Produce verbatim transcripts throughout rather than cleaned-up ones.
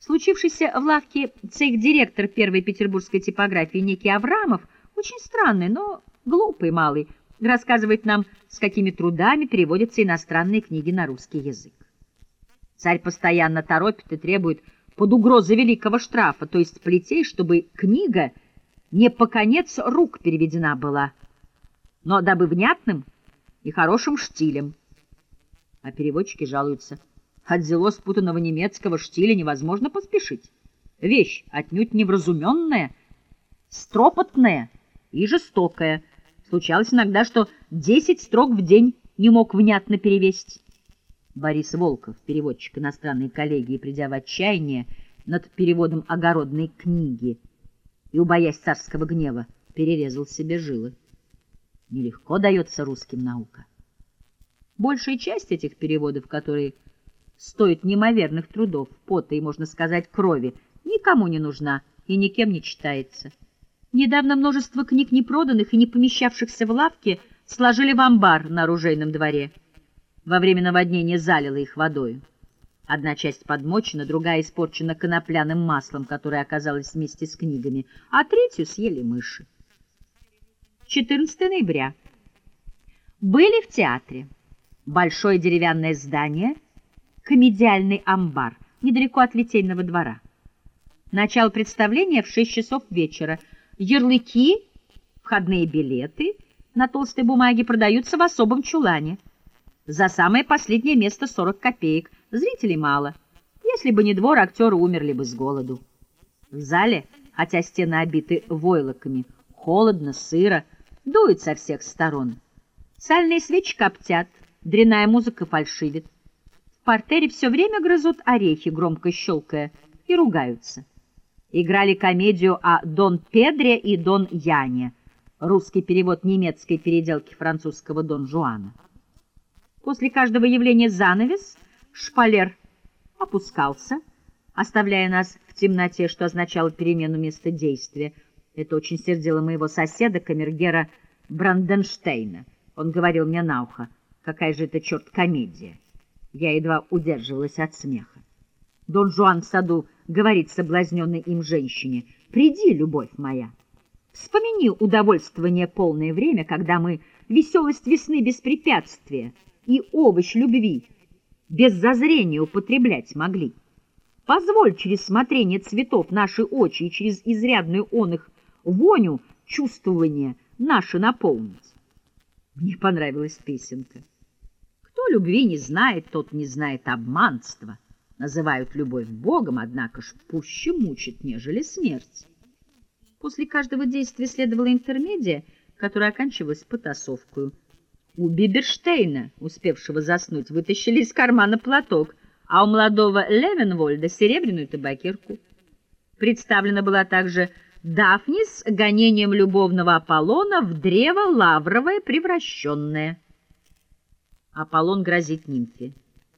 Случившийся в лавке цех-директор первой петербургской типографии некий Аврамов, очень странный, но глупый малый, рассказывает нам, с какими трудами переводятся иностранные книги на русский язык. Царь постоянно торопит и требует под угрозой великого штрафа, то есть плетей, чтобы книга не по конец рук переведена была, но дабы внятным и хорошим штилем. А переводчики жалуются: от зело спутанного немецкого штиля невозможно поспешить. Вещь отнюдь невразуменная, стропотная и жестокая. Случалось иногда, что десять строк в день не мог внятно перевести. Борис Волков, переводчик иностранной коллегии, придя в отчаяние над переводом огородной книги и, убоясь царского гнева, перерезал себе жилы. Нелегко дается русским наука. Большая часть этих переводов, которые стоят неимоверных трудов, пота и, можно сказать, крови, никому не нужна и никем не читается. Недавно множество книг, не проданных и не помещавшихся в лавке, сложили в амбар на оружейном дворе. Во время наводнения залило их водой. Одна часть подмочена, другая испорчена конопляным маслом, которое оказалось вместе с книгами, а третью съели мыши. четырнадцатого ноября. Были в театре. Большое деревянное здание, комедиальный амбар, недалеко от Литейного двора. Начало представления в шесть часов вечера. Ярлыки, входные билеты на толстой бумаге продаются в особом чулане. За самое последнее место сорок копеек. Зрителей мало. Если бы не двор, актеры умерли бы с голоду. В зале, хотя стены обиты войлоками, холодно, сыро, дует со всех сторон. Сальные свечи коптят, дрянная музыка фальшивит. В партере все время грызут орехи, громко щелкая, и ругаются. Играли комедию о Дон Педре и Дон Яне, русский перевод немецкой переделки французского Дон Жуана. После каждого явления занавес, шпалер опускался, оставляя нас в темноте, что означало перемену места действия. Это очень сердило моего соседа, камергера Бранденштейна. Он говорил мне на ухо: какая же это, черт, комедия. Я едва удерживалась от смеха. Дон Жуан в саду говорит соблазненной им женщине: «Приди, любовь моя, вспомини удовольствование полное время, когда мы веселость весны без препятствия и овощ любви без зазрения употреблять могли. Позволь через смотрение цветов наши очи и через изрядную он их воню чувствования наши наполнить». Мне понравилась песенка. Кто любви не знает, тот не знает обманства. Называют любовь Богом, однако ж пуще мучит, нежели смерть. После каждого действия следовала интермедия, которая оканчивалась потасовкой. У Биберштейна, успевшего заснуть, вытащили из кармана платок, а у молодого Левенвольда серебряную табакерку. Представлена была также Дафни с гонением любовного Аполлона в древо лавровое превращенное. Аполлон грозит нимфе: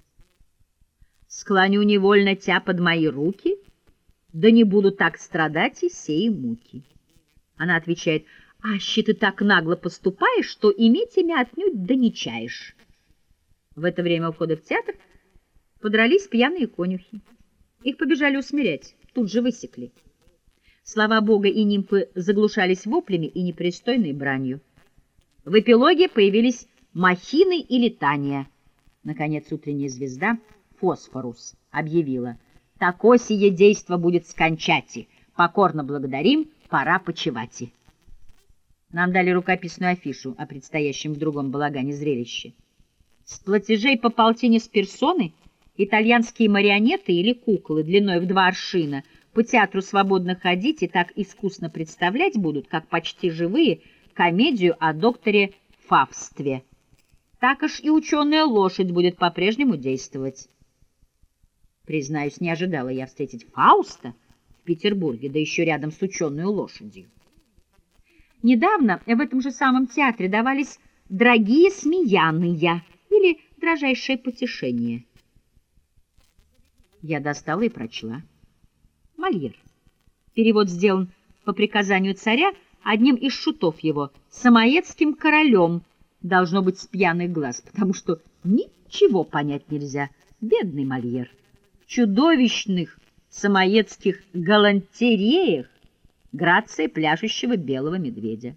«Склоню невольно тя под мои руки, да не буду так страдать и сей муки». Она отвечает: «Аще ты так нагло поступаешь, что иметь имя отнюдь да не чаешь». В это время у входа в театр подрались пьяные конюхи. Их побежали усмирять, тут же высекли. Слова Бога и нимфы заглушались воплями и непристойной бранью. В эпилоге появились махины и летания. Наконец утренняя звезда Фосфорус объявила: «Тако сие действо будет скончати. Покорно благодарим, пора почивати». Нам дали рукописную афишу о предстоящем в другом балагане зрелище. С платежей по полтине с персоны итальянские марионеты или куклы длиной в два аршина по театру свободно ходить и так искусно представлять будут, как почти живые, комедию о докторе Фавстве. Так уж и ученая лошадь будет по-прежнему действовать. Признаюсь, не ожидала я встретить Фауста в Петербурге, да еще рядом с ученой лошадью. Недавно в этом же самом театре давались «Дорогие смеяные» или «Дрожайшее потешение». Я достала и прочла. Мольер. Перевод сделан по приказанию царя одним из шутов его, самоедским королем, должно быть с пьяных глаз, потому что ничего понять нельзя. Бедный Мольер. В чудовищных самоедских галантереях грация пляшущего белого медведя.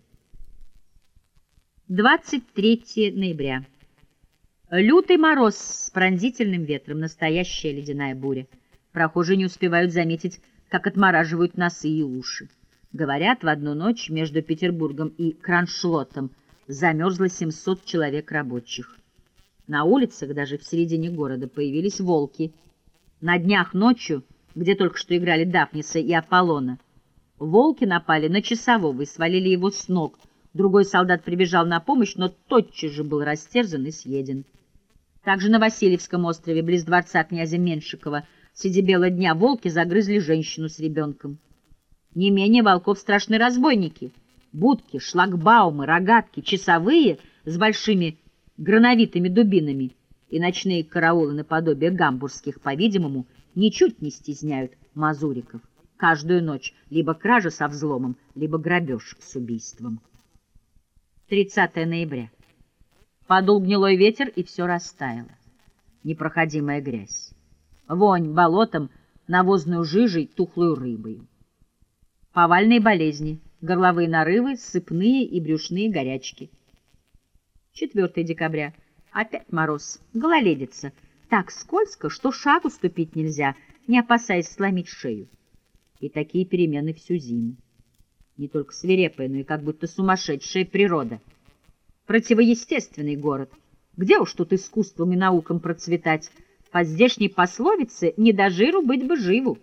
двадцать третьего ноября. Лютый мороз с пронзительным ветром, настоящая ледяная буря. Прохожие не успевают заметить, как отмораживают носы и уши. Говорят, в одну ночь между Петербургом и Кронштадтом замерзло семьсот человек рабочих. На улицах, даже в середине города, появились волки. На днях ночью, где только что играли Дафниса и Аполлона, волки напали на часового и свалили его с ног. Другой солдат прибежал на помощь, но тотчас же был растерзан и съеден. Также на Васильевском острове, близ дворца князя Меншикова, среди бела дня волки загрызли женщину с ребенком. Не менее волков страшны разбойники. Будки, шлагбаумы, рогатки, часовые с большими грановитыми дубинами и ночные караулы наподобие гамбургских, по-видимому, ничуть не стесняют мазуриков. Каждую ночь либо кража со взломом, либо грабеж с убийством. тридцатого ноября. Подул гнилой ветер, и все растаяло. Непроходимая грязь. Вонь болотом, навозную жижей, тухлую рыбой. Повальные болезни, горловые нарывы, сыпные и брюшные горячки. четвёртого декабря. Опять мороз, гололедица. Так скользко, что шагу ступить нельзя, не опасаясь сломить шею. И такие перемены всю зиму. Не только свирепая, но и как будто сумасшедшая природа. Противоестественный город. Где уж тут искусством и наукам процветать? По здешней пословице «не до жиру быть бы живу».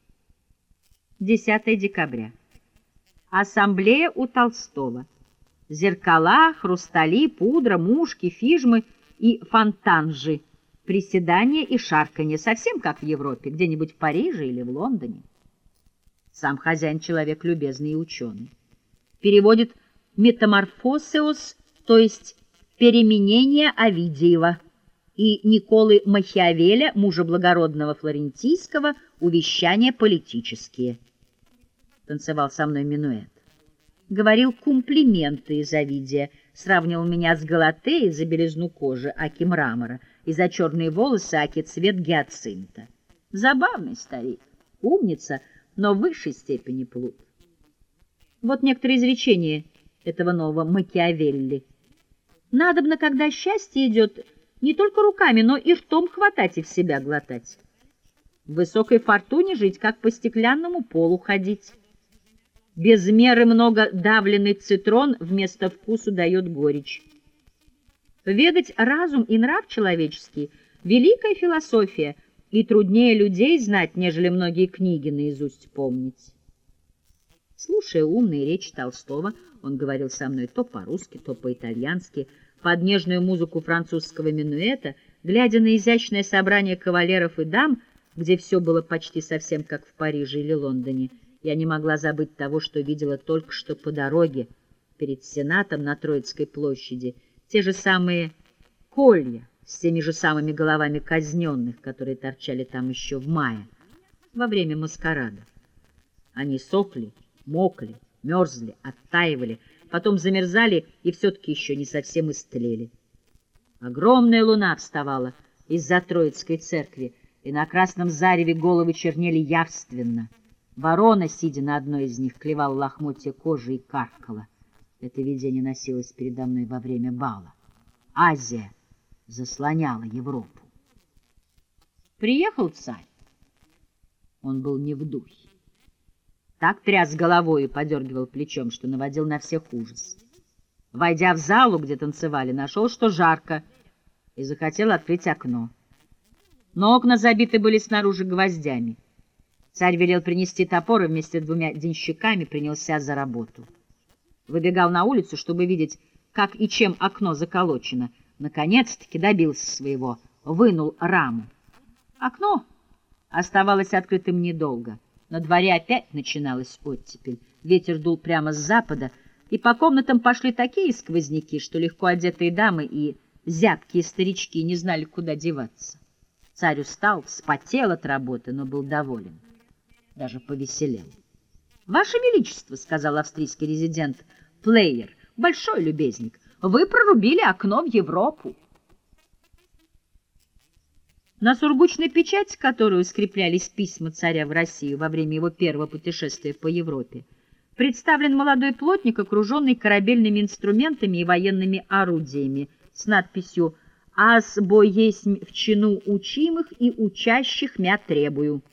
десятого декабря. Ассамблея у Толстого. Зеркала, хрустали, пудра, мушки, фижмы и фонтанжи. Приседания и шарканье, совсем как в Европе, где-нибудь в Париже или в Лондоне. Сам хозяин человек любезный и ученый. Переводит «метаморфосеос», то есть «переменение Овидиева», и Николы Махиавеля, мужа благородного флорентийского, увещания политические. Танцевал со мной минуэт. Говорил комплименты из Овидия, сравнивал меня с Галатеей за белизну кожи, аки мрамора, и за черные волосы, аки цвет гиацинта. Забавный старик, умница, но в высшей степени плут. Вот некоторые изречения этого нового Макиавелли. Надобно, когда счастье идет, не только руками, но и ртом хватать и в себя глотать. В высокой фортуне жить, как по стеклянному полу ходить. Без меры много давленный цитрон вместо вкусу дает горечь. Ведать разум и нрав человеческий — великая философия, и труднее людей знать, нежели многие книги наизусть помнить. Слушая умные речи Толстого, он говорил со мной то по-русски, то по-итальянски, под нежную музыку французского минуэта, глядя на изящное собрание кавалеров и дам, где все было почти совсем как в Париже или Лондоне, я не могла забыть того, что видела только что по дороге перед Сенатом на Троицкой площади, те же самые колья с теми же самыми головами казненных, которые торчали там еще в мае, во время маскарада. Они сохли, мокли, мерзли, оттаивали, потом замерзали и все-таки еще не совсем истлели. Огромная луна вставала из-за Троицкой церкви, и на красном зареве головы чернели явственно. Ворона, сидя на одной из них, клевала лохмотья кожи и каркала. Это видение носилось передо мной во время бала. Азия заслоняла Европу. Приехал царь. Он был не в духе. Так тряс головой и подергивал плечом, что наводил на всех ужас. Войдя в залу, где танцевали, нашел, что жарко, и захотел открыть окно. Но окна забиты были снаружи гвоздями. Царь велел принести топор и вместе с двумя денщиками принялся за работу. Выбегал на улицу, чтобы видеть, как и чем окно заколочено. Наконец-таки добился своего, вынул раму. Окно оставалось открытым недолго. На дворе опять начиналась оттепель. Ветер дул прямо с запада, и по комнатам пошли такие сквозняки, что легко одетые дамы и зябкие старички не знали, куда деваться. Царь устал, вспотел от работы, но был доволен. Даже повеселел. — Ваше Величество, — сказал австрийский резидент Плеер, большой любезник, — вы прорубили окно в Европу. На сургучной печати, которую скреплялись письма царя в Россию во время его первого путешествия по Европе, представлен молодой плотник, окруженный корабельными инструментами и военными орудиями, с надписью «Аз бо есмь в чину учимых и учащих мя требую».